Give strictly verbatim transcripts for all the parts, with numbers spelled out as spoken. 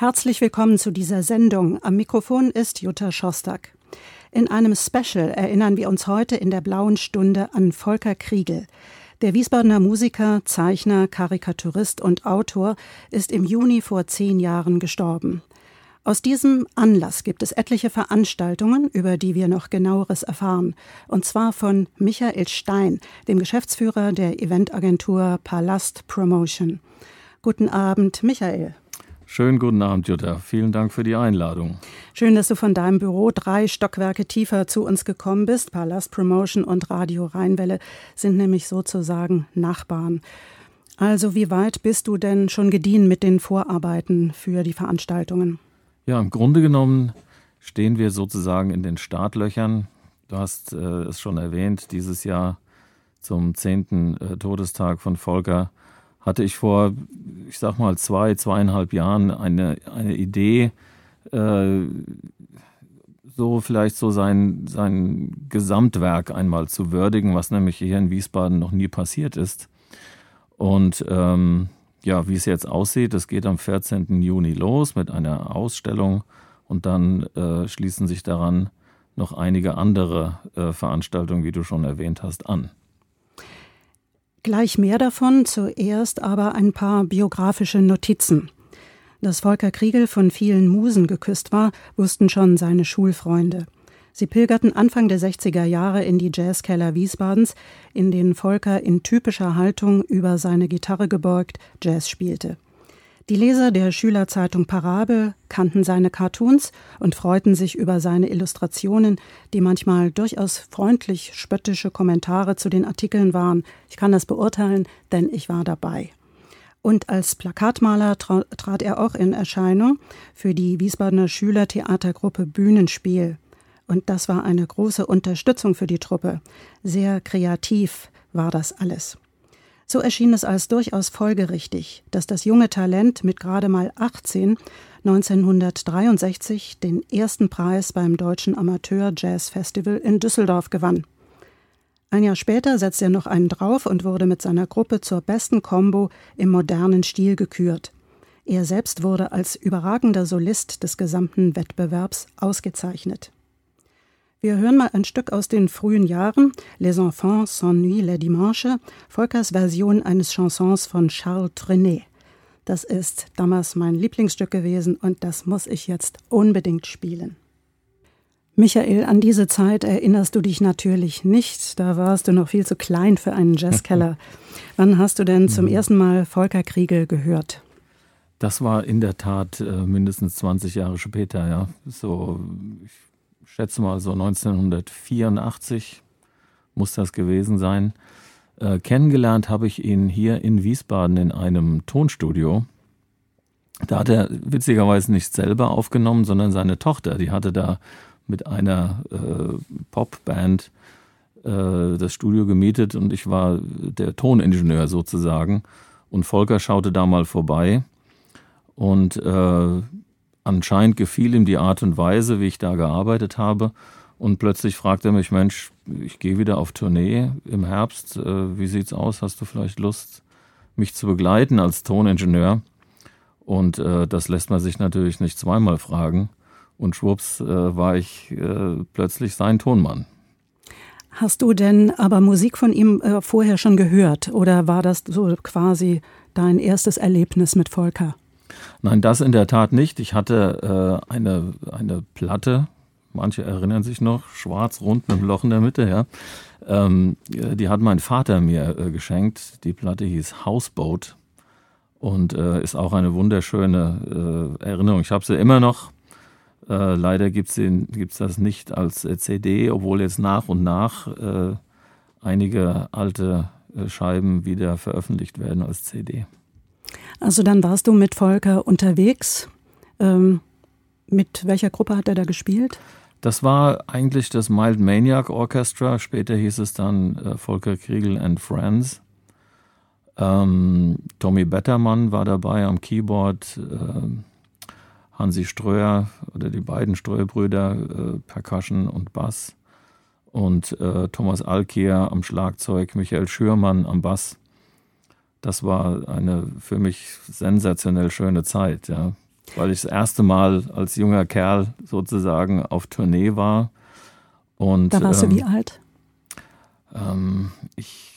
Herzlich willkommen zu dieser Sendung. Am Mikrofon ist Jutta Schostak. In einem Special erinnern wir uns heute in der Blauen Stunde an Volker Kriegel. Der Wiesbadener Musiker, Zeichner, Karikaturist und Autor ist im Juni vor zehn Jahren gestorben. Aus diesem Anlass gibt es etliche Veranstaltungen, über die wir noch Genaueres erfahren. Und zwar von Michael Stein, dem Geschäftsführer der Eventagentur Palast Promotion. Guten Abend, Michael. Schönen guten Abend, Jutta. Vielen Dank für die Einladung. Schön, dass du von deinem Büro drei Stockwerke tiefer zu uns gekommen bist. Palast Promotion und Radio Rheinwelle sind nämlich sozusagen Nachbarn. Also wie weit bist du denn schon gediehen mit den Vorarbeiten für die Veranstaltungen? Ja, im Grunde genommen stehen wir sozusagen in den Startlöchern. Du hast äh, es schon erwähnt, dieses Jahr zum zehnten Äh, Todestag von Volker hatte ich vor, ich sag mal, zwei, zweieinhalb Jahren eine, eine Idee, äh, so vielleicht so sein, sein Gesamtwerk einmal zu würdigen, was nämlich hier in Wiesbaden noch nie passiert ist. Und ähm, ja, wie es jetzt aussieht, es geht am vierzehnten Juni los mit einer Ausstellung und dann äh, schließen sich daran noch einige andere äh, Veranstaltungen, wie du schon erwähnt hast, an. Gleich mehr davon, zuerst aber ein paar biografische Notizen. Dass Volker Kriegel von vielen Musen geküsst war, wussten schon seine Schulfreunde. Sie pilgerten Anfang der sechziger Jahre in die Jazzkeller Wiesbadens, in denen Volker in typischer Haltung über seine Gitarre gebeugt Jazz spielte. Die Leser der Schülerzeitung Parabel kannten seine Cartoons und freuten sich über seine Illustrationen, die manchmal durchaus freundlich spöttische Kommentare zu den Artikeln waren. Ich kann das beurteilen, denn ich war dabei. Und als Plakatmaler tra- trat er auch in Erscheinung für die Wiesbadener Schülertheatergruppe Bühnenspiel. Und das war eine große Unterstützung für die Truppe. Sehr kreativ war das alles. So erschien es als durchaus folgerichtig, dass das junge Talent mit gerade mal achtzehn neunzehnhundertdreiundsechzig den ersten Preis beim Deutschen Amateur Jazz Festival in Düsseldorf gewann. Ein Jahr später setzte er noch einen drauf und wurde mit seiner Gruppe zur besten Combo im modernen Stil gekürt. Er selbst wurde als überragender Solist des gesamten Wettbewerbs ausgezeichnet. Wir hören mal ein Stück aus den frühen Jahren, Les Enfants s'ennuient le dimanche, Volkers Version eines Chansons von Charles Trenet. Das ist damals mein Lieblingsstück gewesen und das muss ich jetzt unbedingt spielen. Michael, an diese Zeit erinnerst du dich natürlich nicht, da warst du noch viel zu klein für einen Jazzkeller. Wann hast du denn zum ersten Mal Volker Kriegel gehört? Das war in der Tat äh, mindestens zwanzig Jahre später, ja. So, ich schätze mal so neunzehnhundertvierundachtzig muss das gewesen sein. Äh, kennengelernt habe ich ihn hier in Wiesbaden in einem Tonstudio. Da hat er witzigerweise nicht selber aufgenommen, sondern seine Tochter. Die hatte da mit einer äh, Popband äh, das Studio gemietet und ich war der Toningenieur sozusagen. Und Volker schaute da mal vorbei und äh, anscheinend gefiel ihm die Art und Weise, wie ich da gearbeitet habe. Und plötzlich fragte er mich, Mensch, ich gehe wieder auf Tournee im Herbst. Äh, wie sieht's aus? Hast du vielleicht Lust, mich zu begleiten als Toningenieur? Und äh, das lässt man sich natürlich nicht zweimal fragen. Und schwupps äh, war ich äh, plötzlich sein Tonmann. Hast du denn aber Musik von ihm äh, vorher schon gehört? Oder war das so quasi dein erstes Erlebnis mit Volker? Nein, das in der Tat nicht. Ich hatte äh, eine, eine Platte, manche erinnern sich noch, schwarz, rund mit einem Loch in der Mitte, ja. Ähm, die hat mein Vater mir äh, geschenkt. Die Platte hieß Houseboat und äh, ist auch eine wunderschöne äh, Erinnerung. Ich habe sie immer noch. Äh, leider gibt's den, gibt's das nicht als äh, C D, obwohl jetzt nach und nach äh, einige alte äh, Scheiben wieder veröffentlicht werden als C D. Also dann warst du mit Volker unterwegs. Ähm, mit welcher Gruppe hat er da gespielt? Das war eigentlich das Mild Maniac Orchestra. Später hieß es dann äh, Volker Kriegel and Friends. Ähm, Tommy Bettermann war dabei am Keyboard. Äh, Hansi Ströer oder die beiden Ströer-Brüder, äh, Percussion und Bass. Und äh, Thomas Alkier am Schlagzeug, Michael Schürmann am Bass. Das war eine für mich sensationell schöne Zeit, ja. weil ich das erste Mal als junger Kerl sozusagen auf Tournee war. Und, da warst ähm, du wie alt? Ähm, ich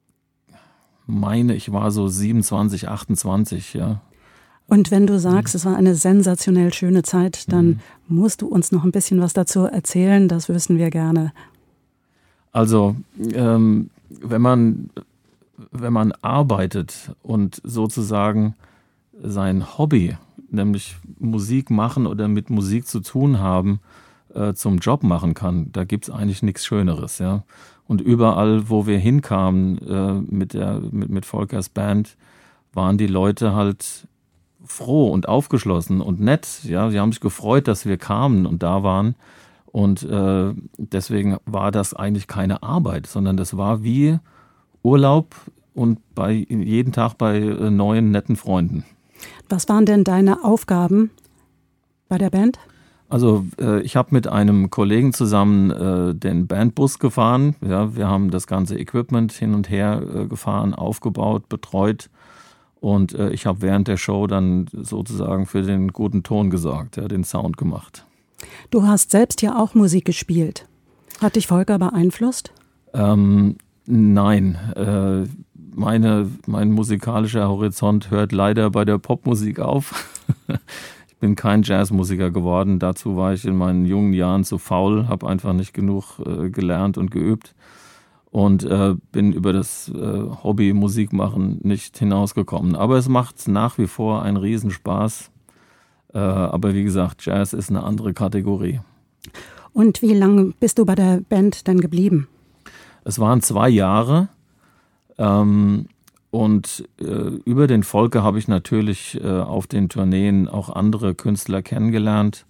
meine, ich war so siebenundzwanzig, achtundzwanzig, ja. Und wenn du sagst, es war eine sensationell schöne Zeit, dann mhm. musst du uns noch ein bisschen was dazu erzählen, das wüssten wir gerne. Also, ähm, wenn man, wenn man arbeitet und sozusagen sein Hobby, nämlich Musik machen oder mit Musik zu tun haben, äh, zum Job machen kann, da gibt es eigentlich nichts Schöneres, ja. Und überall, wo wir hinkamen äh, mit, der, mit, mit Volkers Band, waren die Leute halt froh und aufgeschlossen und nett. Ja, sie haben sich gefreut, dass wir kamen und da waren. Und äh, deswegen war das eigentlich keine Arbeit, sondern das war wie Urlaub und bei jeden Tag bei äh, neuen, netten Freunden. Was waren denn deine Aufgaben bei der Band? Also äh, ich habe mit einem Kollegen zusammen äh, den Bandbus gefahren. Ja, wir haben das ganze Equipment hin und her äh, gefahren, aufgebaut, betreut. Und äh, ich habe während der Show dann sozusagen für den guten Ton gesorgt, ja, den Sound gemacht. Du hast selbst ja auch Musik gespielt. Hat dich Volker beeinflusst? Ähm, nein, äh, meine, mein musikalischer Horizont hört leider bei der Popmusik auf. Ich bin kein Jazzmusiker geworden. Dazu war ich in meinen jungen Jahren zu faul, habe einfach nicht genug äh, gelernt und geübt. Und äh, bin über das äh, Hobby Musik machen nicht hinausgekommen. Aber es macht nach wie vor einen Riesenspaß. Äh, aber wie gesagt, Jazz ist eine andere Kategorie. Und wie lange bist du bei der Band denn geblieben? Es waren zwei Jahre. Ähm, und äh, über den Volker habe ich natürlich äh, auf den Tourneen auch andere Künstler kennengelernt.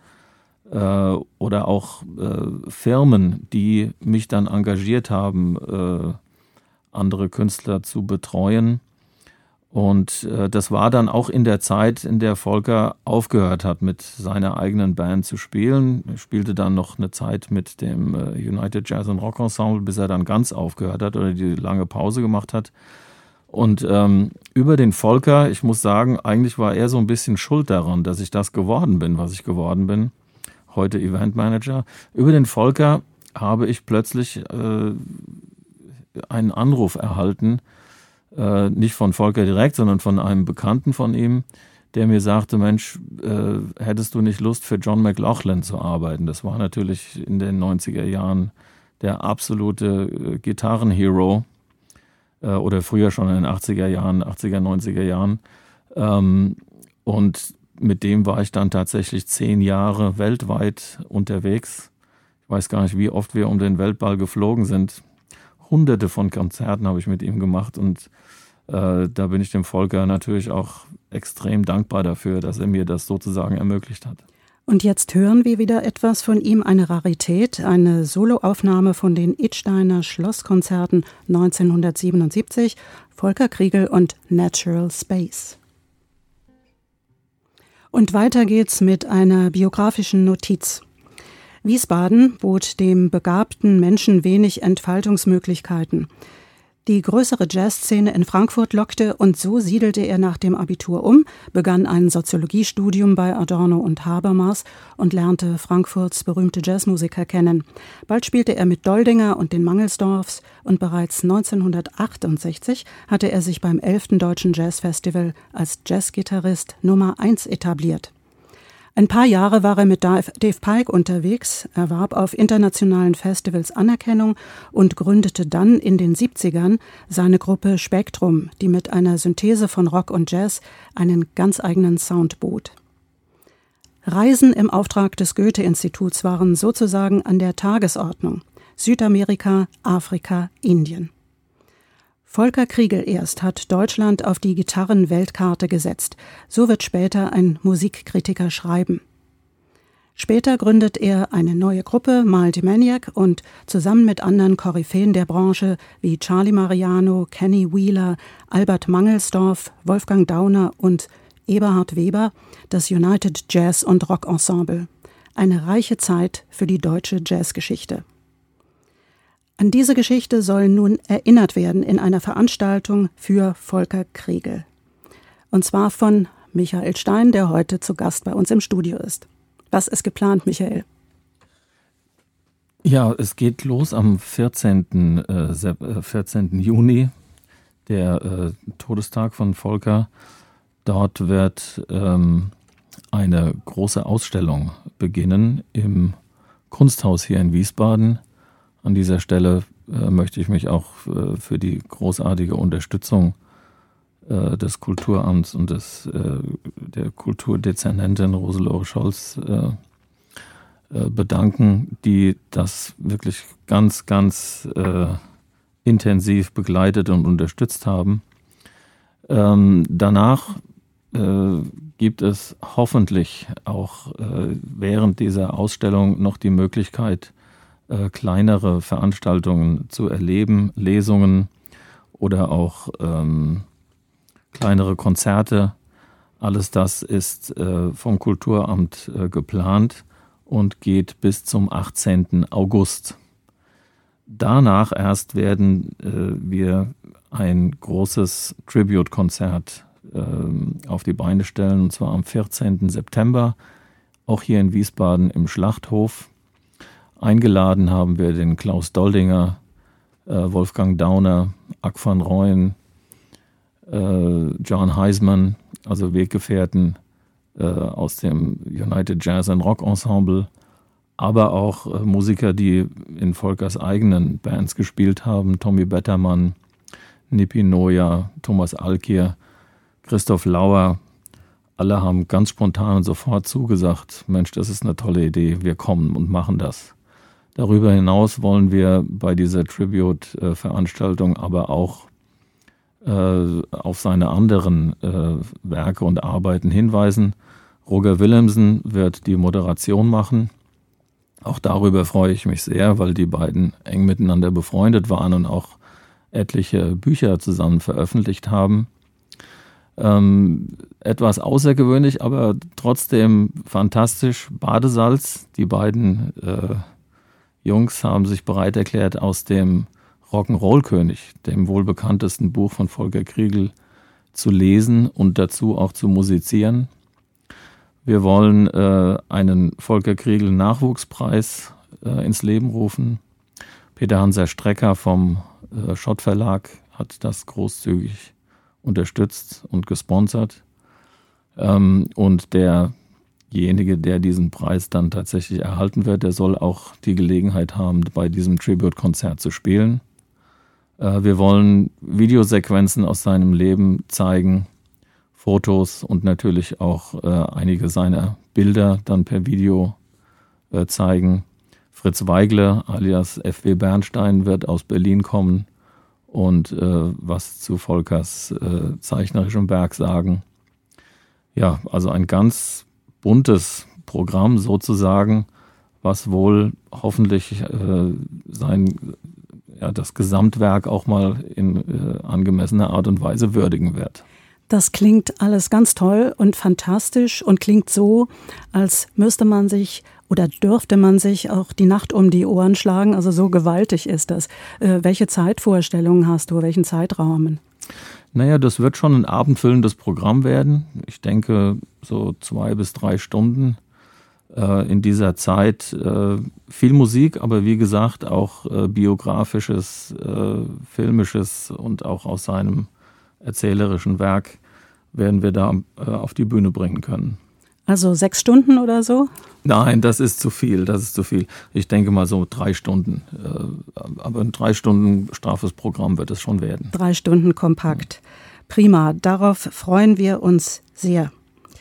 Oder auch äh, Firmen, die mich dann engagiert haben, äh, andere Künstler zu betreuen. Und äh, das war dann auch in der Zeit, in der Volker aufgehört hat, mit seiner eigenen Band zu spielen. Er spielte dann noch eine Zeit mit dem äh, United Jazz and Rock Ensemble, bis er dann ganz aufgehört hat oder die lange Pause gemacht hat. Und ähm, über den Volker, ich muss sagen, eigentlich war er so ein bisschen schuld daran, dass ich das geworden bin, was ich geworden bin. Heute Eventmanager. Über den Volker habe ich plötzlich äh, einen Anruf erhalten, äh, nicht von Volker direkt, sondern von einem Bekannten von ihm, der mir sagte, Mensch, äh, hättest du nicht Lust für John McLaughlin zu arbeiten? Das war natürlich in den neunziger Jahren der absolute äh, Gitarrenhero äh, oder früher schon in den achtziger Jahren, achtziger, neunziger Jahren. Ähm, und mit dem war ich dann tatsächlich zehn Jahre weltweit unterwegs. Ich weiß gar nicht, wie oft wir um den Weltball geflogen sind. Hunderte von Konzerten habe ich mit ihm gemacht und äh, da bin ich dem Volker natürlich auch extrem dankbar dafür, dass er mir das sozusagen ermöglicht hat. Und jetzt hören wir wieder etwas von ihm, eine Rarität, eine Soloaufnahme von den Idsteiner Schlosskonzerten neunzehnhundertsiebenundsiebzig, Volker Kriegel und Natural Space. Und weiter geht's mit einer biografischen Notiz. Wiesbaden bot dem begabten Menschen wenig Entfaltungsmöglichkeiten. Die größere Jazzszene in Frankfurt lockte und so siedelte er nach dem Abitur um, begann ein Soziologiestudium bei Adorno und Habermas und lernte Frankfurts berühmte Jazzmusiker kennen. Bald spielte er mit Doldinger und den Mangelsdorfs und bereits neunzehnhundertachtundsechzig hatte er sich beim elften Deutschen Jazzfestival als Jazzgitarrist Nummer eins etabliert. Ein paar Jahre war er mit Dave Pike unterwegs, erwarb auf internationalen Festivals Anerkennung und gründete dann in den siebzigern seine Gruppe Spektrum, die mit einer Synthese von Rock und Jazz einen ganz eigenen Sound bot. Reisen im Auftrag des Goethe-Instituts waren sozusagen an der Tagesordnung. Südamerika, Afrika, Indien. Volker Kriegel erst hat Deutschland auf die Gitarrenweltkarte gesetzt. So wird später ein Musikkritiker schreiben. Später gründet er eine neue Gruppe, Mild Maniac, und zusammen mit anderen Koryphäen der Branche wie Charlie Mariano, Kenny Wheeler, Albert Mangelsdorf, Wolfgang Dauner und Eberhard Weber das United Jazz und Rock Ensemble. Eine reiche Zeit für die deutsche Jazzgeschichte. An diese Geschichte soll nun erinnert werden in einer Veranstaltung für Volker Kriegel. Und zwar von Michael Stein, der heute zu Gast bei uns im Studio ist. Was ist geplant, Michael? Ja, es geht los am vierzehnten Juni, der äh, Todestag von Volker. Dort wird ähm, eine große Ausstellung beginnen im Kunsthaus hier in Wiesbaden. An dieser Stelle äh, möchte ich mich auch äh, für die großartige Unterstützung äh, des Kulturamts und des, äh, der Kulturdezernentin Roselore Scholz äh, äh, bedanken, die das wirklich ganz, ganz äh, intensiv begleitet und unterstützt haben. Ähm, danach äh, gibt es hoffentlich auch äh, während dieser Ausstellung noch die Möglichkeit, äh, kleinere Veranstaltungen zu erleben, Lesungen oder auch ähm, kleinere Konzerte. Alles das ist äh, vom Kulturamt äh, geplant und geht bis zum achtzehnten August. Danach erst werden äh, wir ein großes Tribute-Konzert äh, auf die Beine stellen, und zwar am vierzehnten September, auch hier in Wiesbaden im Schlachthof. Eingeladen haben wir den Klaus Doldinger, äh, Wolfgang Dauner, Ack van Rooyen, äh, John Heisman, also Weggefährten äh, aus dem United Jazz and Rock Ensemble, aber auch äh, Musiker, die in Volkers eigenen Bands gespielt haben, Tommy Bettermann, Nippi Noja, Thomas Alkier, Christoph Lauer. Alle haben ganz spontan und sofort zugesagt, Mensch, das ist eine tolle Idee, wir kommen und machen das. Darüber hinaus wollen wir bei dieser Tribute-Veranstaltung aber auch äh, auf seine anderen äh, Werke und Arbeiten hinweisen. Roger Willemsen wird die Moderation machen. Auch darüber freue ich mich sehr, weil die beiden eng miteinander befreundet waren und auch etliche Bücher zusammen veröffentlicht haben. Ähm, etwas außergewöhnlich, aber trotzdem fantastisch. Badesalz. Die beiden äh, Jungs haben sich bereit erklärt, aus dem Rock'n'Roll-König, dem wohl bekanntesten Buch von Volker Kriegel, zu lesen und dazu auch zu musizieren. Wir wollen äh, einen Volker Kriegel Nachwuchspreis äh, ins Leben rufen. Peter Hanser Strecker vom äh, Schott Verlag hat das großzügig unterstützt und gesponsert. Ähm, und derjenige, der diesen Preis dann tatsächlich erhalten wird, der soll auch die Gelegenheit haben, bei diesem Tribute-Konzert zu spielen. Äh, wir wollen Videosequenzen aus seinem Leben zeigen, Fotos und natürlich auch äh, einige seiner Bilder dann per Video äh, zeigen. Fritz Weigle alias F W Bernstein wird aus Berlin kommen und äh, was zu Volkers äh, zeichnerischem Werk sagen. Ja, also ein ganz buntes Programm sozusagen, was wohl hoffentlich äh, sein, ja, das Gesamtwerk auch mal in äh, angemessener Art und Weise würdigen wird. Das klingt alles ganz toll und fantastisch und klingt so, als müsste man sich oder dürfte man sich auch die Nacht um die Ohren schlagen. Also so gewaltig ist das. Äh, welche Zeitvorstellungen hast du, welchen Zeitrahmen? Naja, das wird schon ein abendfüllendes Programm werden. Ich denke so zwei bis drei Stunden äh, in dieser Zeit. Äh, viel Musik, aber wie gesagt auch äh, biografisches, äh, filmisches und auch aus seinem erzählerischen Werk werden wir da äh, auf die Bühne bringen können. Also sechs Stunden oder so? Nein, das ist zu viel, das ist zu viel. Ich denke mal so drei Stunden. Äh, aber ein drei Stunden straffes Programm wird es schon werden. Drei Stunden kompakt. Prima, darauf freuen wir uns sehr.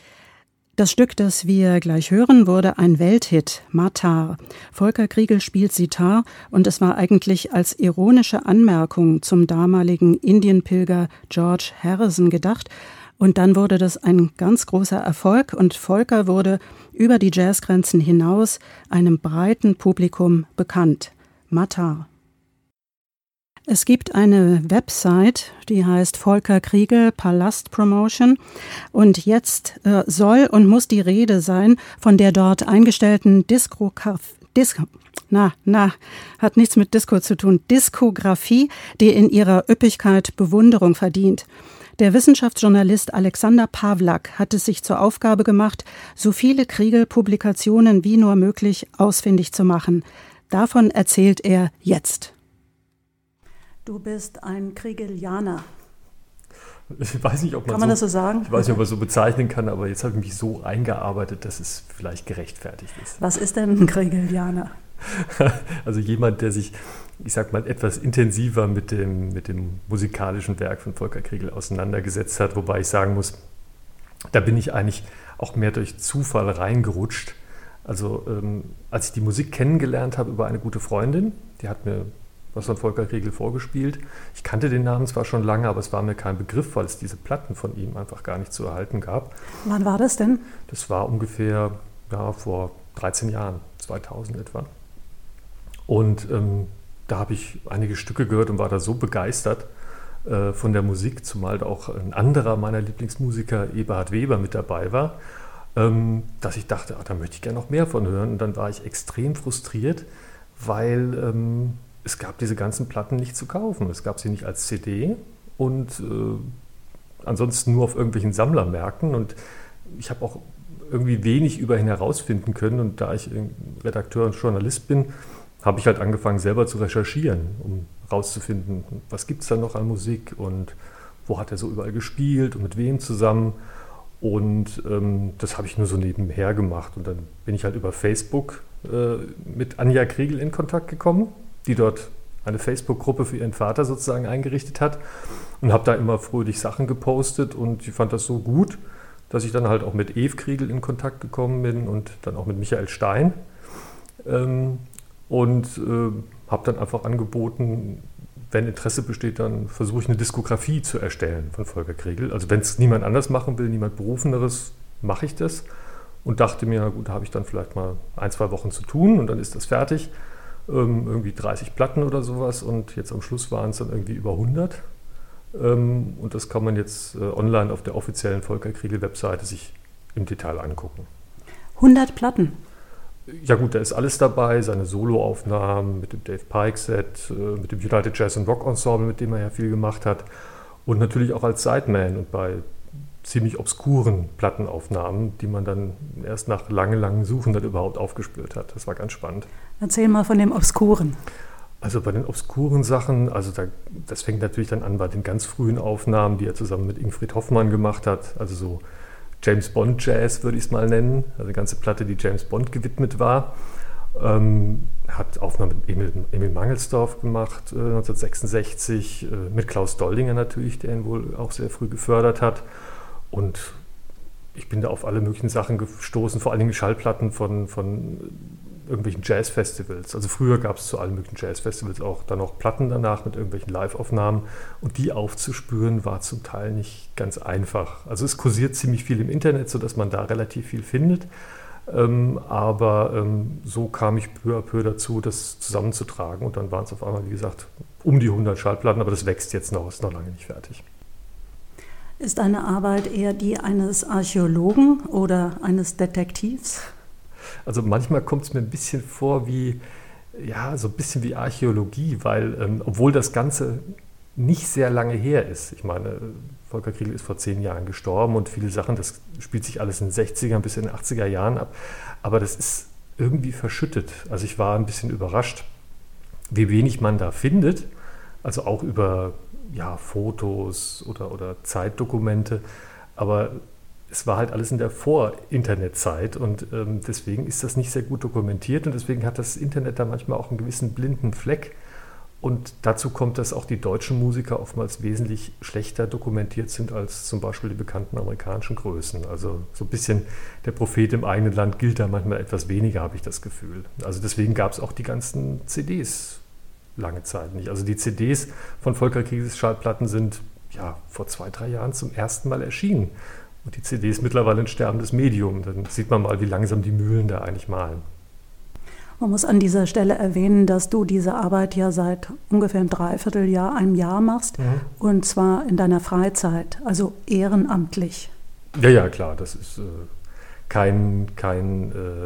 Das Stück, das wir gleich hören, wurde ein Welthit, Matar. Volker Kriegel spielt Sitar und es war eigentlich als ironische Anmerkung zum damaligen Indienpilger George Harrison gedacht. Und dann wurde das ein ganz großer Erfolg und Volker wurde über die Jazzgrenzen hinaus einem breiten Publikum bekannt. Matar. Es gibt eine Website, die heißt Volker Kriegel Palast Promotion und jetzt äh, soll und muss die Rede sein von der dort eingestellten Disco, Disco, na, na, hat nichts mit Disco zu tun, Diskografie, die in ihrer Üppigkeit Bewunderung verdient. Der Wissenschaftsjournalist Alexander Pawlak hat es sich zur Aufgabe gemacht, so viele Kriegel-Publikationen wie nur möglich ausfindig zu machen. Davon erzählt er jetzt. Du bist ein Kriegelianer. Ich weiß nicht, ob man, kann man so, das so sagen? Ich weiß nicht, ob man so bezeichnen kann, aber jetzt habe ich mich so eingearbeitet, dass es vielleicht gerechtfertigt ist. Was ist denn ein Kriegelianer? Also jemand, der sich, ich sag mal, etwas intensiver mit dem, mit dem musikalischen Werk von Volker Kriegel auseinandergesetzt hat, wobei ich sagen muss, da bin ich eigentlich auch mehr durch Zufall reingerutscht. Also ähm, als ich die Musik kennengelernt habe über eine gute Freundin, die hat mir was von Volker Kriegel vorgespielt. Ich kannte den Namen zwar schon lange, aber es war mir kein Begriff, weil es diese Platten von ihm einfach gar nicht zu erhalten gab. Wann war das denn? Das war ungefähr ja, vor dreizehn Jahren, zweitausend etwa. Und ähm, da habe ich einige Stücke gehört und war da so begeistert äh, von der Musik, zumal da auch ein anderer meiner Lieblingsmusiker, Eberhard Weber, mit dabei war, ähm, dass ich dachte, ach, da möchte ich gerne noch mehr von hören. Und dann war ich extrem frustriert, weil ähm, es gab diese ganzen Platten nicht zu kaufen. Es gab sie nicht als C D und äh, ansonsten nur auf irgendwelchen Sammlermärkten. Und ich habe auch irgendwie wenig über ihn herausfinden können. Und da ich Redakteur und Journalist bin, habe ich halt angefangen, selber zu recherchieren, um herauszufinden, was gibt es da noch an Musik und wo hat er so überall gespielt und mit wem zusammen. Und ähm, das habe ich nur so nebenher gemacht. Und dann bin ich halt über Facebook äh, mit Anja Kriegel in Kontakt gekommen, die dort eine Facebook-Gruppe für ihren Vater sozusagen eingerichtet hat und habe da immer fröhlich Sachen gepostet und ich fand das so gut, dass ich dann halt auch mit Eve Kriegel in Kontakt gekommen bin und dann auch mit Michael Stein ähm, und äh, habe dann einfach angeboten, wenn Interesse besteht, dann versuche ich eine Diskografie zu erstellen von Volker Kriegel. Also wenn es niemand anders machen will, niemand Berufeneres, mache ich das und dachte mir, gut, da habe ich dann vielleicht mal ein, zwei Wochen zu tun und dann ist das fertig. Irgendwie dreißig Platten oder sowas und jetzt am Schluss waren es dann irgendwie über hundert und das kann man jetzt online auf der offiziellen Volker Kriegel Webseite sich im Detail angucken. hundert Platten? Ja gut, da ist alles dabei, seine Soloaufnahmen mit dem Dave Pike Set, mit dem United Jazz and Rock Ensemble, mit dem er ja viel gemacht hat und natürlich auch als Sideman und bei ziemlich obskuren Plattenaufnahmen, die man dann erst nach lange, langen Suchen dann überhaupt aufgespürt hat. Das war ganz spannend. Erzähl mal von dem Obskuren. Also bei den obskuren Sachen, also da, das fängt natürlich dann an bei den ganz frühen Aufnahmen, die er zusammen mit Ingfried Hoffmann gemacht hat. Also so James Bond Jazz würde ich es mal nennen. Also eine ganze Platte, die James Bond gewidmet war. Ähm, hat Aufnahmen mit Emil, Emil Mangelsdorf gemacht, äh, neunzehnhundertsechsundsechzig, äh, mit Klaus Doldinger natürlich, der ihn wohl auch sehr früh gefördert hat. Und ich bin da auf alle möglichen Sachen gestoßen, vor allen Dingen Schallplatten von, von irgendwelchen Jazzfestivals. Also früher gab es zu allen möglichen Jazzfestivals auch dann noch Platten danach mit irgendwelchen Live-Aufnahmen. Und die aufzuspüren war zum Teil nicht ganz einfach. Also es kursiert ziemlich viel im Internet, sodass man da relativ viel findet. Ähm, aber ähm, so kam ich peu à peu dazu, das zusammenzutragen. Und dann waren es auf einmal, wie gesagt, um die hundert Schallplatten. Aber das wächst jetzt noch, ist noch lange nicht fertig. Ist deine Arbeit eher die eines Archäologen oder eines Detektivs? Also manchmal kommt es mir ein bisschen vor wie, ja, so ein bisschen wie Archäologie, weil, ähm, obwohl das Ganze nicht sehr lange her ist. Ich meine, Volker Kriegel ist vor zehn Jahren gestorben und viele Sachen, das spielt sich alles in den sechzigern bis in den achtziger Jahren ab. Aber das ist irgendwie verschüttet. Also ich war ein bisschen überrascht, wie wenig man da findet. Also auch über ja, Fotos oder, oder Zeitdokumente, aber es war halt alles in der Vor-Internet-Zeit und ähm, deswegen ist das nicht sehr gut dokumentiert und deswegen hat das Internet da manchmal auch einen gewissen blinden Fleck und dazu kommt, dass auch die deutschen Musiker oftmals wesentlich schlechter dokumentiert sind als zum Beispiel die bekannten amerikanischen Größen. Also so ein bisschen der Prophet im eigenen Land gilt da manchmal etwas weniger, habe ich das Gefühl. Also deswegen gab es auch die ganzen C Ds lange Zeit nicht. Also die C Ds von Volker Kriegels Schallplatten sind ja vor zwei, drei Jahren zum ersten Mal erschienen. Und die C D ist mittlerweile ein sterbendes Medium. Dann sieht man mal, wie langsam die Mühlen da eigentlich mahlen. Man muss an dieser Stelle erwähnen, dass du diese Arbeit ja seit ungefähr einem Dreivierteljahr, einem Jahr machst. Mhm. Und zwar in deiner Freizeit, also ehrenamtlich. Ja, ja, klar. Das ist äh, kein, kein äh,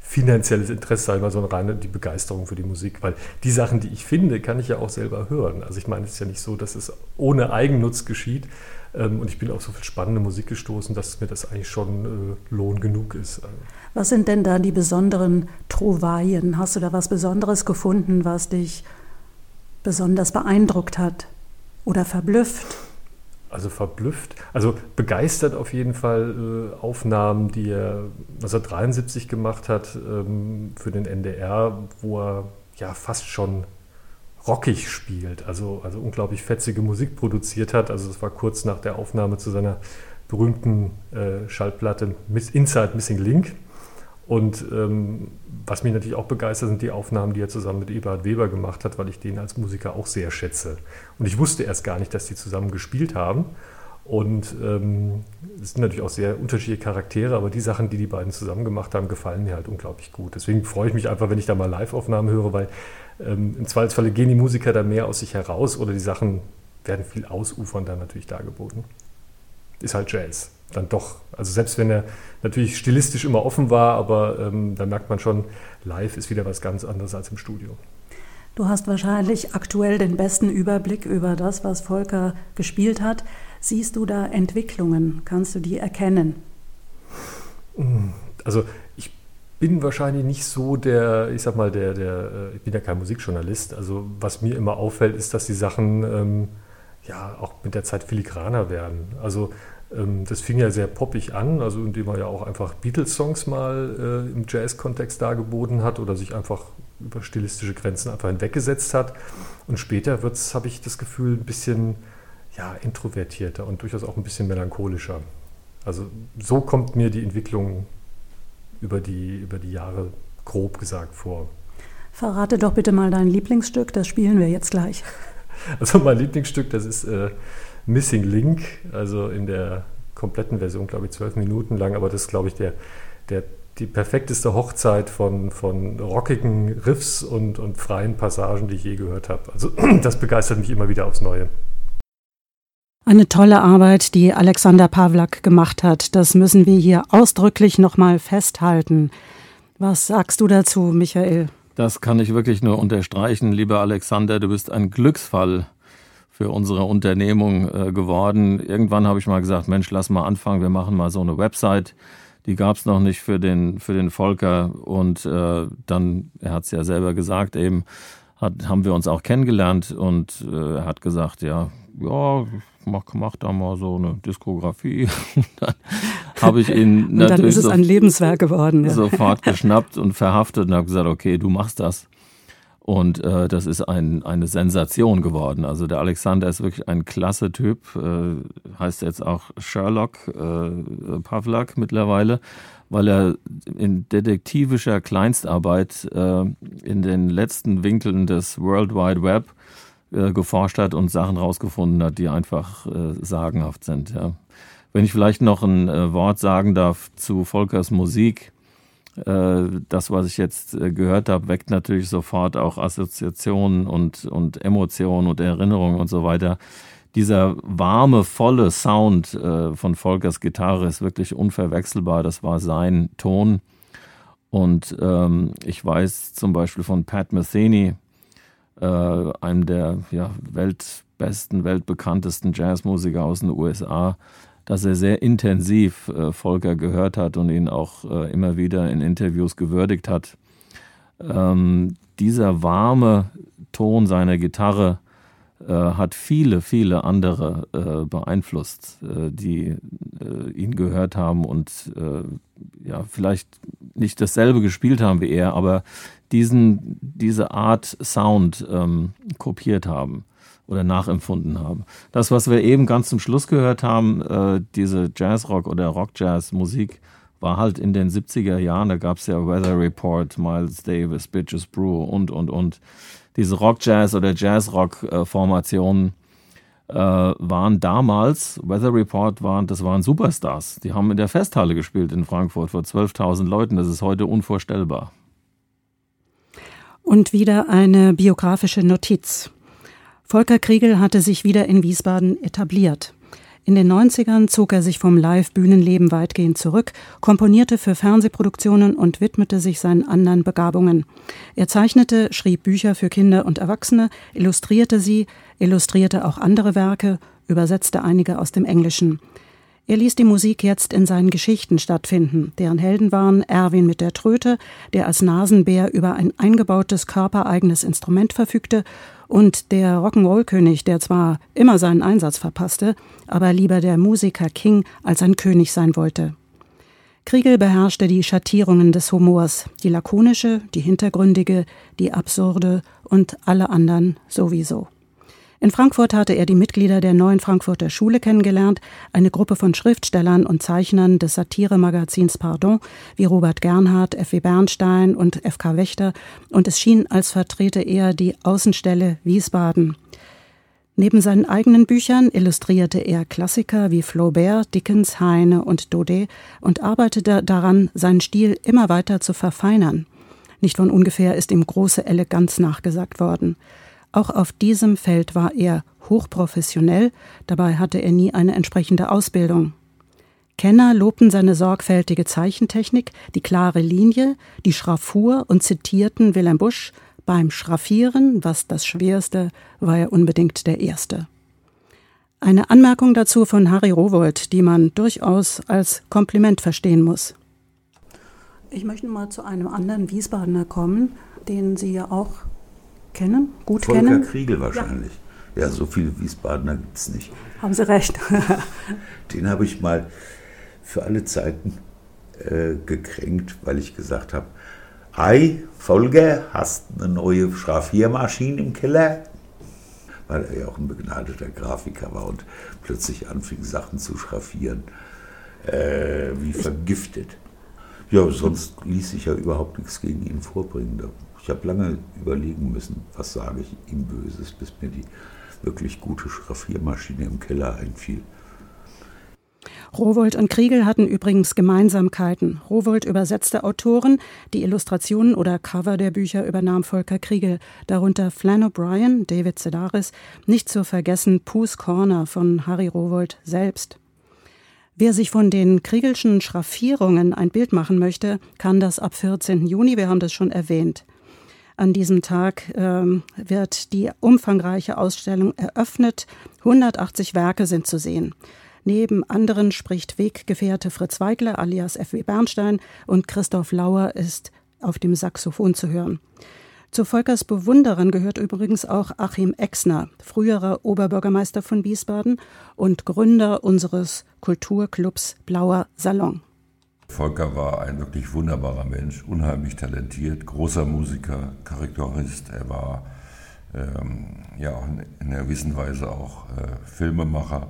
finanzielles Interesse, sag ich mal, sondern reine die Begeisterung für die Musik. Weil die Sachen, die ich finde, kann ich ja auch selber hören. Also ich meine, es ist ja nicht so, dass es ohne Eigennutz geschieht. Und ich bin auf so viel spannende Musik gestoßen, dass mir das eigentlich schon äh, Lohn genug ist. Was sind denn da die besonderen Trouvaillen? Hast du da was Besonderes gefunden, was dich besonders beeindruckt hat oder verblüfft? Also verblüfft, also begeistert auf jeden Fall äh, Aufnahmen, die er neunzehnhundertdreiundsiebzig gemacht hat ähm, für den N D R, wo er ja fast schon rockig spielt, also, also unglaublich fetzige Musik produziert hat. Also das war kurz nach der Aufnahme zu seiner berühmten äh, Schallplatte Inside Missing Link. Und ähm, was mich natürlich auch begeistert, sind die Aufnahmen, die er zusammen mit Eberhard Weber gemacht hat, weil ich den als Musiker auch sehr schätze. Und ich wusste erst gar nicht, dass die zusammen gespielt haben. Und ähm, es sind natürlich auch sehr unterschiedliche Charaktere, aber die Sachen, die die beiden zusammen gemacht haben, gefallen mir halt unglaublich gut. Deswegen freue ich mich einfach, wenn ich da mal Live-Aufnahmen höre, weil ähm, im Zweifelsfalle gehen die Musiker da mehr aus sich heraus oder die Sachen werden viel ausufernd dann natürlich dargeboten. Ist halt Jazz. Dann doch, also selbst wenn er natürlich stilistisch immer offen war, aber ähm, da merkt man schon, live ist wieder was ganz anderes als im Studio. Du hast wahrscheinlich aktuell den besten Überblick über das, was Volker gespielt hat. Siehst du da Entwicklungen? Kannst du die erkennen? Also ich bin wahrscheinlich nicht so der, ich sag mal, der, der, ich bin ja kein Musikjournalist. Also was mir immer auffällt, ist, dass die Sachen ähm, ja auch mit der Zeit filigraner werden. Also ähm, das fing ja sehr poppig an, also indem er ja auch einfach Beatles-Songs mal äh, im Jazz-Kontext dargeboten hat oder sich einfach über stilistische Grenzen einfach hinweggesetzt hat. Und später wird es, habe ich das Gefühl, ein bisschen ja, introvertierter und durchaus auch ein bisschen melancholischer. Also so kommt mir die Entwicklung über die, über die Jahre grob gesagt vor. Verrate doch bitte mal dein Lieblingsstück, das spielen wir jetzt gleich. Also mein Lieblingsstück, das ist äh, Missing Link, also in der kompletten Version, glaube ich, zwölf Minuten lang, aber das ist, glaube ich, der, der, die perfekteste Hochzeit von, von rockigen Riffs und, und freien Passagen, die ich je gehört habe. Also das begeistert mich immer wieder aufs Neue. Eine tolle Arbeit, die Alexander Pawlak gemacht hat. Das müssen wir hier ausdrücklich nochmal festhalten. Was sagst du dazu, Michael? Das kann ich wirklich nur unterstreichen, lieber Alexander. Du bist ein Glücksfall für unsere Unternehmung äh, geworden. Irgendwann habe ich mal gesagt, Mensch, lass mal anfangen, wir machen mal so eine Website. Die gab es noch nicht für den, für den Volker. Und äh, dann, er hat es ja selber gesagt, eben hat, haben wir uns auch kennengelernt und äh, er hat gesagt, ja, ja, mach, mach da mal so eine Diskografie. Dann habe ich ihn und natürlich dann ist es so ein Lebenswerk geworden. Ja. Sofort geschnappt und verhaftet und habe gesagt, okay, du machst das. Und äh, das ist ein, eine Sensation geworden. Also der Alexander ist wirklich ein klasse Typ, äh, heißt jetzt auch Sherlock äh, Pawlak mittlerweile, weil er in detektivischer Kleinstarbeit äh, in den letzten Winkeln des World Wide Web äh, geforscht hat und Sachen rausgefunden hat, die einfach äh, sagenhaft sind. Ja. Wenn ich vielleicht noch ein äh, Wort sagen darf zu Volkers Musik, das, was ich jetzt gehört habe, weckt natürlich sofort auch Assoziationen und, und Emotionen und Erinnerungen und so weiter. Dieser warme, volle Sound von Volkers Gitarre ist wirklich unverwechselbar. Das war sein Ton. Und ähm, ich weiß zum Beispiel von Pat Metheny, äh, einem der ja, weltbesten, weltbekanntesten Jazzmusiker aus den U S A, dass er sehr intensiv äh, Volker gehört hat und ihn auch äh, immer wieder in Interviews gewürdigt hat. Ähm, dieser warme Ton seiner Gitarre äh, hat viele, viele andere äh, beeinflusst, äh, die äh, ihn gehört haben und äh, ja, vielleicht nicht dasselbe gespielt haben wie er, aber diesen, diese Art Sound ähm, kopiert haben oder nachempfunden haben. Das, was wir eben ganz zum Schluss gehört haben, äh, diese Jazzrock- oder Rock-Jazz-Musik, war halt in den siebziger Jahren, da gab es ja Weather Report, Miles Davis, Bitches Brew und, und, und. Diese Rock-Jazz- oder Jazz-Rock-Formationen äh, waren damals, Weather Report, waren, das waren Superstars. Die haben in der Festhalle gespielt in Frankfurt vor zwölftausend Leuten. Das ist heute unvorstellbar. Und wieder eine biografische Notiz. Volker Kriegel hatte sich wieder in Wiesbaden etabliert. In den neunzigern zog er sich vom Live-Bühnenleben weitgehend zurück, komponierte für Fernsehproduktionen und widmete sich seinen anderen Begabungen. Er zeichnete, schrieb Bücher für Kinder und Erwachsene, illustrierte sie, illustrierte auch andere Werke, übersetzte einige aus dem Englischen. Er ließ die Musik jetzt in seinen Geschichten stattfinden, deren Helden waren Erwin mit der Tröte, der als Nasenbär über ein eingebautes körpereigenes Instrument verfügte, und der Rock'n'Roll-König, der zwar immer seinen Einsatz verpasste, aber lieber der Musiker King als ein König sein wollte. Kriegel beherrschte die Schattierungen des Humors, die lakonische, die hintergründige, die absurde und alle anderen sowieso. In Frankfurt hatte er die Mitglieder der Neuen Frankfurter Schule kennengelernt, eine Gruppe von Schriftstellern und Zeichnern des Satiremagazins Pardon, wie Robert Gernhardt, F W Bernstein und F K Wächter, und es schien, als vertrete er die Außenstelle Wiesbaden. Neben seinen eigenen Büchern illustrierte er Klassiker wie Flaubert, Dickens, Heine und Daudet und arbeitete daran, seinen Stil immer weiter zu verfeinern. Nicht von ungefähr ist ihm große Eleganz nachgesagt worden. Auch auf diesem Feld war er hochprofessionell, dabei hatte er nie eine entsprechende Ausbildung. Kenner lobten seine sorgfältige Zeichentechnik, die klare Linie, die Schraffur und zitierten Wilhelm Busch: Beim Schraffieren, was das Schwerste, war er unbedingt der Erste. Eine Anmerkung dazu von Harry Rowohlt, die man durchaus als Kompliment verstehen muss. Ich möchte mal zu einem anderen Wiesbadener kommen, den Sie ja auch kennen, gut Volker kennen. Volker Kriegel wahrscheinlich. Ja. ja, so viele Wiesbadener gibt es nicht. Haben Sie recht. Den habe ich mal für alle Zeiten äh, gekränkt, weil ich gesagt habe, Hi, Volker, hast eine neue Schraffiermaschine im Keller? Weil er ja auch ein begnadeter Grafiker war und plötzlich anfing, Sachen zu schraffieren, äh, wie vergiftet. Ja, sonst ließ sich ja überhaupt nichts gegen ihn vorbringen. Ich habe lange überlegen müssen, was sage ich ihm Böses, bis mir die wirklich gute Schraffiermaschine im Keller einfiel. Rowohlt und Kriegel hatten übrigens Gemeinsamkeiten. Rowohlt übersetzte Autoren, die Illustrationen oder Cover der Bücher übernahm Volker Kriegel, darunter Flann O'Brien, David Sedaris, nicht zu vergessen Pooh's Corner von Harry Rowohlt selbst. Wer sich von den Kriegelschen Schraffierungen ein Bild machen möchte, kann das ab vierzehnten Juni, wir haben das schon erwähnt. An diesem Tag ähm, wird die umfangreiche Ausstellung eröffnet. hundertachtzig Werke sind zu sehen. Neben anderen spricht Weggefährte Fritz Weigler alias F W Bernstein und Christoph Lauer ist auf dem Saxophon zu hören. Zu Volkers Bewunderern gehört übrigens auch Achim Exner, früherer Oberbürgermeister von Wiesbaden und Gründer unseres Kulturclubs Blauer Salon. Volker war ein wirklich wunderbarer Mensch, unheimlich talentiert, großer Musiker, Karikaturist. Er war ähm, ja auch in einer gewissen Weise auch äh, Filmemacher.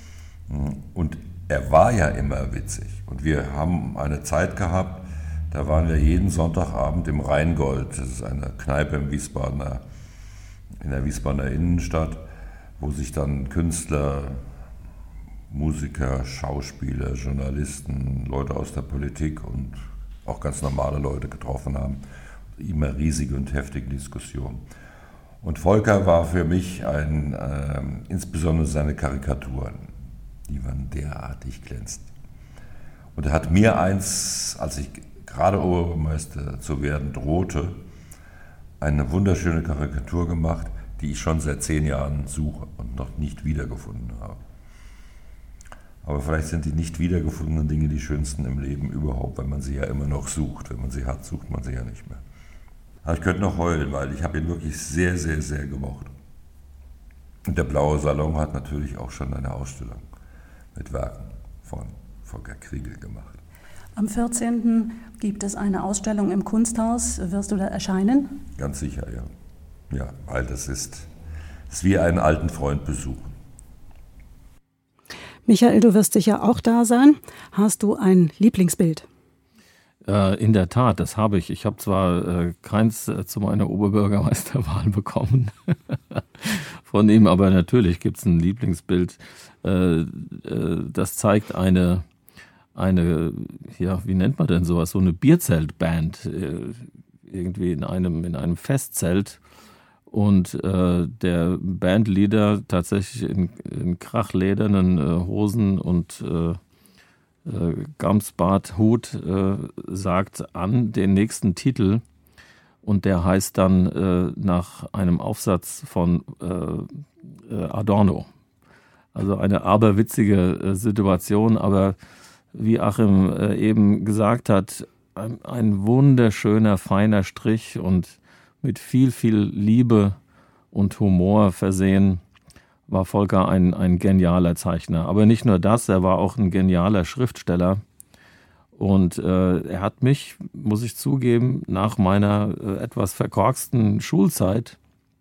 Und er war ja immer witzig. Und wir haben eine Zeit gehabt, da waren wir jeden Sonntagabend im Rheingold. Das ist eine Kneipe im Wiesbadener, in der Wiesbadener Innenstadt, wo sich dann Künstler, Musiker, Schauspieler, Journalisten, Leute aus der Politik und auch ganz normale Leute getroffen haben. Immer riesige und heftige Diskussionen. Und Volker war für mich ein, äh, insbesondere seine Karikaturen, die waren derartig glänzend. Und er hat mir eins, als ich gerade Oberbürgermeister zu werden drohte, eine wunderschöne Karikatur gemacht, die ich schon seit zehn Jahren suche und noch nicht wiedergefunden habe. Aber vielleicht sind die nicht wiedergefundenen Dinge die schönsten im Leben überhaupt, weil man sie ja immer noch sucht. Wenn man sie hat, sucht man sie ja nicht mehr. Aber ich könnte noch heulen, weil ich habe ihn wirklich sehr, sehr, sehr gemocht. Und der Blaue Salon hat natürlich auch schon eine Ausstellung mit Werken von Volker Kriegel gemacht. Am vierzehnten gibt es eine Ausstellung im Kunsthaus. Wirst du da erscheinen? Ganz sicher, ja. Ja, weil das ist, das ist wie einen alten Freund besuchen. Michael, du wirst sicher auch da sein. Hast du ein Lieblingsbild? Äh, in der Tat, das habe ich. Ich habe zwar äh, keins äh, zu meiner Oberbürgermeisterwahl bekommen von ihm, aber natürlich gibt es ein Lieblingsbild. Äh, äh, das zeigt eine, eine, ja, wie nennt man denn sowas, so eine Bierzeltband äh, irgendwie in einem, in einem Festzelt. und äh, der Bandleader tatsächlich in, in krachledernen äh, Hosen und äh, äh, Gamsbart-Hut äh, sagt an den nächsten Titel und der heißt dann äh, nach einem Aufsatz von äh, äh, Adorno. Also eine aberwitzige äh, Situation, aber wie Achim äh, eben gesagt hat, ein, ein wunderschöner, feiner Strich und mit viel, viel Liebe und Humor versehen, war Volker ein, ein genialer Zeichner. Aber nicht nur das, er war auch ein genialer Schriftsteller. Und äh, er hat mich, muss ich zugeben, nach meiner äh, etwas verkorksten Schulzeit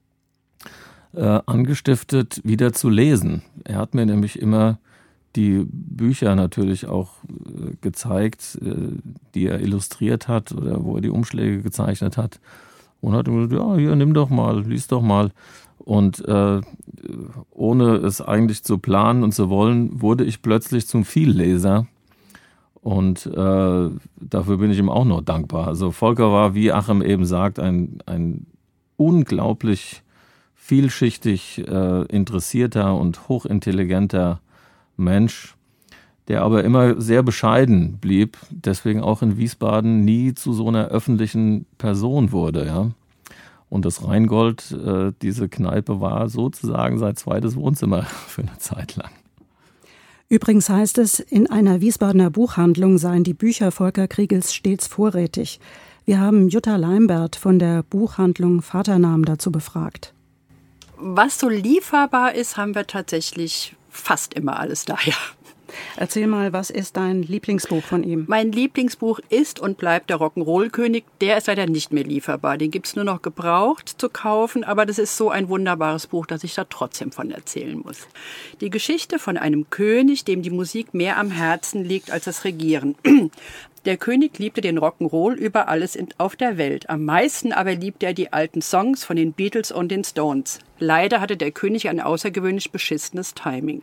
äh, angestiftet, wieder zu lesen. Er hat mir nämlich immer die Bücher natürlich auch äh, gezeigt, äh, die er illustriert hat oder wo er die Umschläge gezeichnet hat. Und hat gesagt, ja, hier, nimm doch mal, lies doch mal. Und äh, ohne es eigentlich zu planen und zu wollen, wurde ich plötzlich zum Vielleser. Und äh, dafür bin ich ihm auch noch dankbar. Also Volker war, wie Achim eben sagt, ein, ein unglaublich vielschichtig äh, interessierter und hochintelligenter Mensch, der aber immer sehr bescheiden blieb, deswegen auch in Wiesbaden nie zu so einer öffentlichen Person wurde, ja. Und das Rheingold, äh, diese Kneipe, war sozusagen sein zweites Wohnzimmer für eine Zeit lang. Übrigens heißt es, in einer Wiesbadener Buchhandlung seien die Bücher Volker Kriegels stets vorrätig. Wir haben Jutta Leimbert von der Buchhandlung Vaternamen dazu befragt. Was so lieferbar ist, haben wir tatsächlich fast immer alles da, ja. Erzähl mal, was ist dein Lieblingsbuch von ihm? Mein Lieblingsbuch ist und bleibt der Rock'n'Roll-König. Der ist leider nicht mehr lieferbar. Den gibt es nur noch gebraucht zu kaufen. Aber das ist so ein wunderbares Buch, dass ich da trotzdem von erzählen muss. Die Geschichte von einem König, dem die Musik mehr am Herzen liegt als das Regieren. Der König liebte den Rock'n'Roll über alles auf der Welt. Am meisten aber liebte er die alten Songs von den Beatles und den Stones. Leider hatte der König ein außergewöhnlich beschissenes Timing.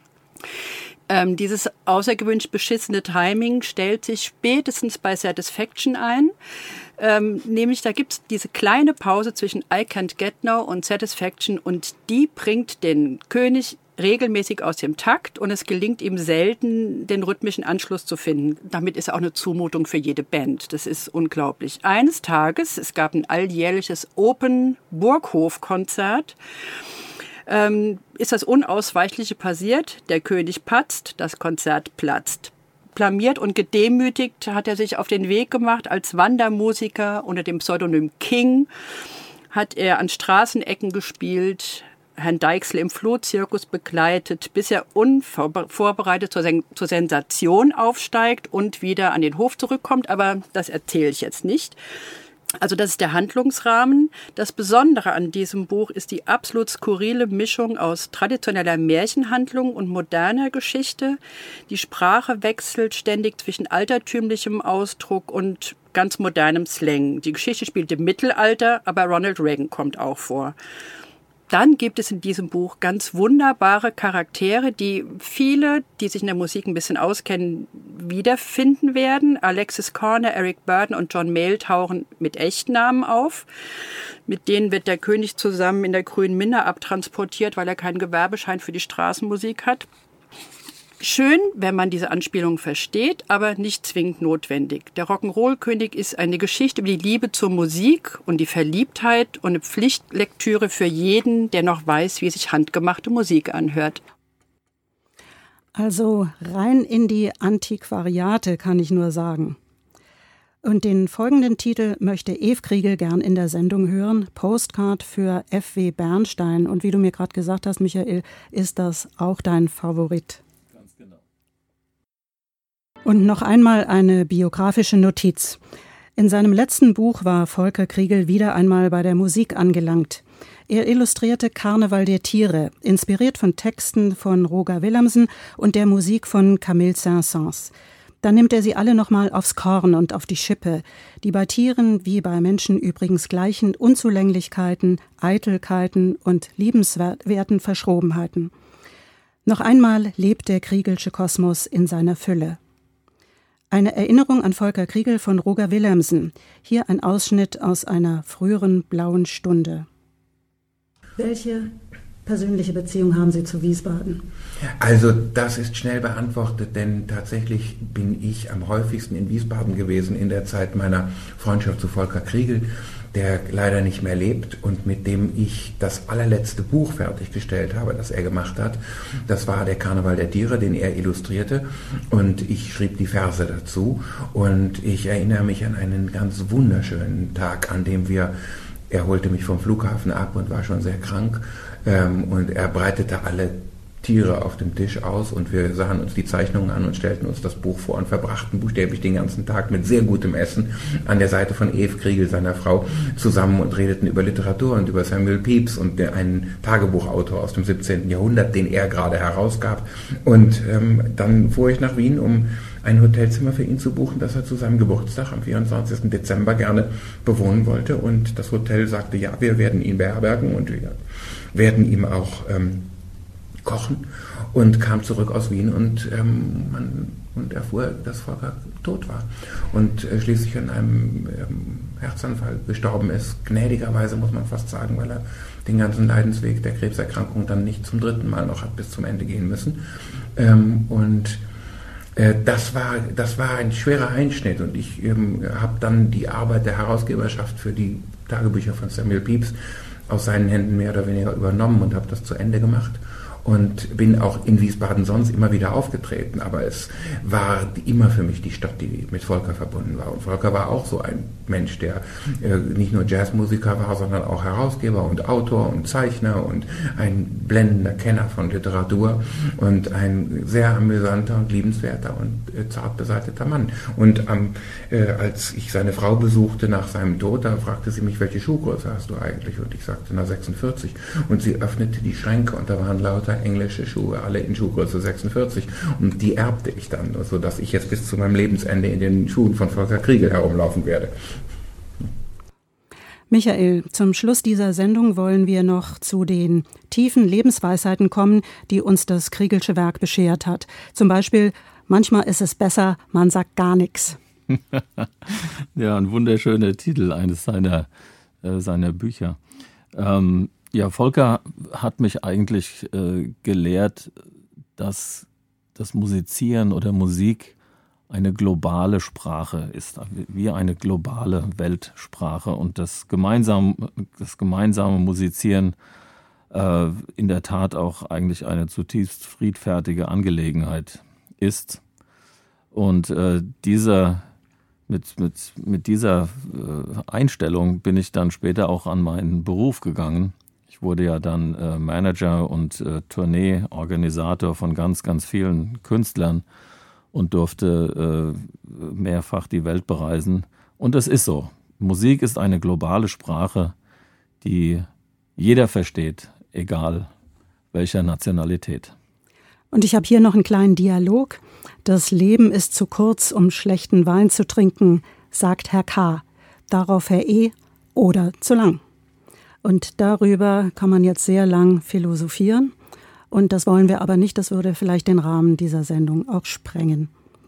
Ähm, dieses außergewöhnlich beschissene Timing stellt sich spätestens bei Satisfaction ein. Ähm, nämlich da gibt es diese kleine Pause zwischen I Can't Get Now und Satisfaction und die bringt den König regelmäßig aus dem Takt und es gelingt ihm selten, den rhythmischen Anschluss zu finden. Damit ist er auch eine Zumutung für jede Band. Das ist unglaublich. Eines Tages, es gab ein alljährliches Open-Burghof-Konzert, ähm, ist das Unausweichliche passiert. Der König patzt, das Konzert platzt. Blamiert und gedemütigt hat er sich auf den Weg gemacht als Wandermusiker unter dem Pseudonym King. Hat er an Straßenecken gespielt, Herrn Deichsel im Flohzirkus begleitet, bis er unvorbereitet zur, Sen- zur Sensation aufsteigt und wieder an den Hof zurückkommt. Aber das erzähle ich jetzt nicht. Also das ist der Handlungsrahmen. Das Besondere an diesem Buch ist die absolut skurrile Mischung aus traditioneller Märchenhandlung und moderner Geschichte. Die Sprache wechselt ständig zwischen altertümlichem Ausdruck und ganz modernem Slang. Die Geschichte spielt im Mittelalter, aber Ronald Reagan kommt auch vor. Dann gibt es in diesem Buch ganz wunderbare Charaktere, die viele, die sich in der Musik ein bisschen auskennen, wiederfinden werden. Alexis Korner, Eric Burdon und John Mayall tauchen mit Echtnamen auf. Mit denen wird der König zusammen in der grünen Minna abtransportiert, weil er keinen Gewerbeschein für die Straßenmusik hat. Schön, wenn man diese Anspielung versteht, aber nicht zwingend notwendig. Der Rock'n'Roll-König ist eine Geschichte über die Liebe zur Musik und die Verliebtheit und eine Pflichtlektüre für jeden, der noch weiß, wie sich handgemachte Musik anhört. Also rein in die Antiquariate, kann ich nur sagen. Und den folgenden Titel möchte Eve Kriegel gern in der Sendung hören. Postcard für F W Bernstein. Und wie du mir gerade gesagt hast, Michael, ist das auch dein Favorit? Und noch einmal eine biografische Notiz. In seinem letzten Buch war Volker Kriegel wieder einmal bei der Musik angelangt. Er illustrierte Karneval der Tiere, inspiriert von Texten von Roger Willemsen und der Musik von Camille Saint-Saëns. Dann nimmt er sie alle nochmal aufs Korn und auf die Schippe, die bei Tieren wie bei Menschen übrigens gleichen Unzulänglichkeiten, Eitelkeiten und liebenswerten Verschrobenheiten. Noch einmal lebt der Kriegelsche Kosmos in seiner Fülle. Eine Erinnerung an Volker Kriegel von Roger Willemsen. Hier ein Ausschnitt aus einer früheren blauen Stunde. Welche persönliche Beziehung haben Sie zu Wiesbaden? Also das ist schnell beantwortet, denn tatsächlich bin ich am häufigsten in Wiesbaden gewesen in der Zeit meiner Freundschaft zu Volker Kriegel, der leider nicht mehr lebt und mit dem ich das allerletzte Buch fertiggestellt habe, das er gemacht hat. Das war der Karneval der Tiere, den er illustrierte, und ich schrieb die Verse dazu. Und ich erinnere mich an einen ganz wunderschönen Tag, an dem wir, er holte mich vom Flughafen ab und war schon sehr krank, ähm, und er breitete alle Tiere auf dem Tisch aus und wir sahen uns die Zeichnungen an und stellten uns das Buch vor und verbrachten buchstäblich den ganzen Tag mit sehr gutem Essen an der Seite von Eve Kriegel, seiner Frau, zusammen und redeten über Literatur und über Samuel Pepys und einen Tagebuchautor aus dem siebzehnten Jahrhundert, den er gerade herausgab. Und ähm, dann fuhr ich nach Wien, um ein Hotelzimmer für ihn zu buchen, das er zu seinem Geburtstag am vierundzwanzigsten Dezember gerne bewohnen wollte. Und das Hotel sagte, ja, wir werden ihn beherbergen und wir werden ihm auch ähm, kochen, und kam zurück aus Wien und, ähm, man, und erfuhr, dass Volker tot war und äh, schließlich an einem ähm, Herzanfall gestorben ist. Gnädigerweise muss man fast sagen, weil er den ganzen Leidensweg der Krebserkrankung dann nicht zum dritten Mal noch hat bis zum Ende gehen müssen. Ähm, und äh, das war, das war ein schwerer Einschnitt, und ich ähm, habe dann die Arbeit der Herausgeberschaft für die Tagebücher von Samuel Pepys aus seinen Händen mehr oder weniger übernommen und habe das zu Ende gemacht. Und bin auch in Wiesbaden sonst immer wieder aufgetreten, aber es war immer für mich die Stadt, die mit Volker verbunden war. Und Volker war auch so ein Mensch, der äh, nicht nur Jazzmusiker war, sondern auch Herausgeber und Autor und Zeichner und ein blendender Kenner von Literatur und ein sehr amüsanter und liebenswerter und äh, zart beseiteter Mann. Und ähm, äh, als ich seine Frau besuchte nach seinem Tod, da fragte sie mich, welche Schuhgröße hast du eigentlich? Und ich sagte, na sechsundvierzig. Und sie öffnete die Schränke und da waren lauter englische Schuhe, alle in Schuhgröße sechsundvierzig, und die erbte ich dann, sodass ich jetzt bis zu meinem Lebensende in den Schuhen von Volker Kriegel herumlaufen werde. Michael, zum Schluss dieser Sendung wollen wir noch zu den tiefen Lebensweisheiten kommen, die uns das Kriegelsche Werk beschert hat. Zum Beispiel, manchmal ist es besser, man sagt gar nichts. Ja, ein wunderschöner Titel eines seiner, äh, seiner Bücher. Ähm, Ja, Volker hat mich eigentlich äh, gelehrt, dass das Musizieren oder Musik eine globale Sprache ist, wie eine globale Weltsprache, und das gemeinsame, das gemeinsame Musizieren äh, in der Tat auch eigentlich eine zutiefst friedfertige Angelegenheit ist. Und äh, dieser Mit, mit, mit dieser äh, Einstellung bin ich dann später auch an meinen Beruf gegangen. Ich wurde ja dann äh, Manager und äh, Tourneeorganisator von ganz, ganz vielen Künstlern und durfte äh, mehrfach die Welt bereisen. Und es ist so. Musik ist eine globale Sprache, die jeder versteht, egal welcher Nationalität. Und ich habe hier noch einen kleinen Dialog. Das Leben ist zu kurz, um schlechten Wein zu trinken, sagt Herr K. Darauf Herr E. oder zu lang. Und darüber kann man jetzt sehr lang philosophieren. Und das wollen wir aber nicht. Das würde vielleicht den Rahmen dieser Sendung auch sprengen.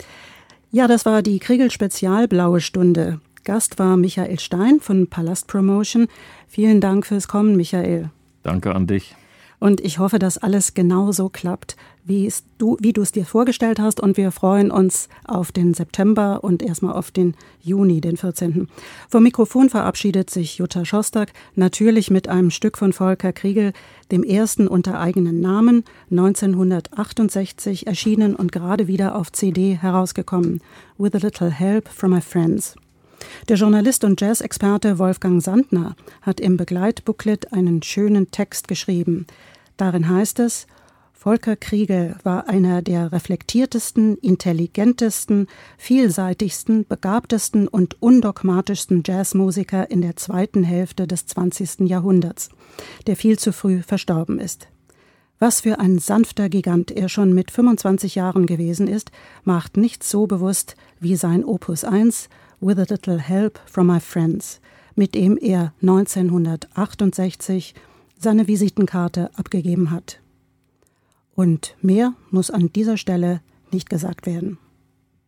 Ja, das war die Kriegel-Spezial Blaue Stunde. Gast war Michael Stein von Palast Promotion. Vielen Dank fürs Kommen, Michael. Danke an dich. Und ich hoffe, dass alles genauso klappt, wie es du, wie du es dir vorgestellt hast. Und wir freuen uns auf den September und erstmal auf den Juni, den vierzehnten Vom Mikrofon verabschiedet sich Jutta Schostak, natürlich mit einem Stück von Volker Kriegel, dem ersten unter eigenem Namen, neunzehnhundertachtundsechzig erschienen und gerade wieder auf C D herausgekommen. With a little help from my friends. Der Journalist und Jazz-Experte Wolfgang Sandner hat im Begleitbooklet einen schönen Text geschrieben. Darin heißt es: Volker Kriegel war einer der reflektiertesten, intelligentesten, vielseitigsten, begabtesten und undogmatischsten Jazzmusiker in der zweiten Hälfte des zwanzigsten Jahrhunderts, der viel zu früh verstorben ist. Was für ein sanfter Gigant er schon mit fünfundzwanzig Jahren gewesen ist, macht nicht so bewusst wie sein Opus eins, With a Little Help from My Friends, mit dem er neunzehnhundertachtundsechzig seine Visitenkarte abgegeben hat. Und mehr muss an dieser Stelle nicht gesagt werden.